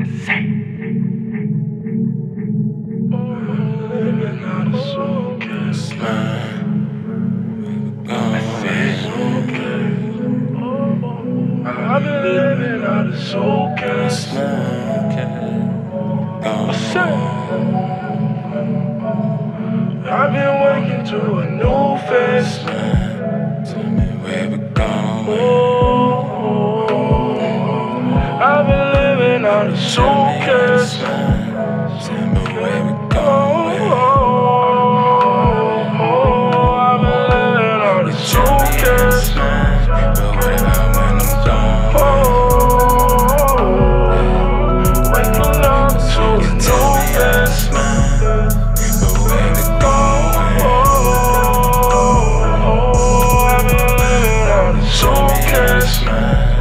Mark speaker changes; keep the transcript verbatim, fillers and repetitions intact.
Speaker 1: Living out of suitcase, man. I said suitcase. I've been living out of suitcase, man. I said I've been waking to a new face, man. Tell me where we going. Oh, I've been living out of suitcase, man. Tell me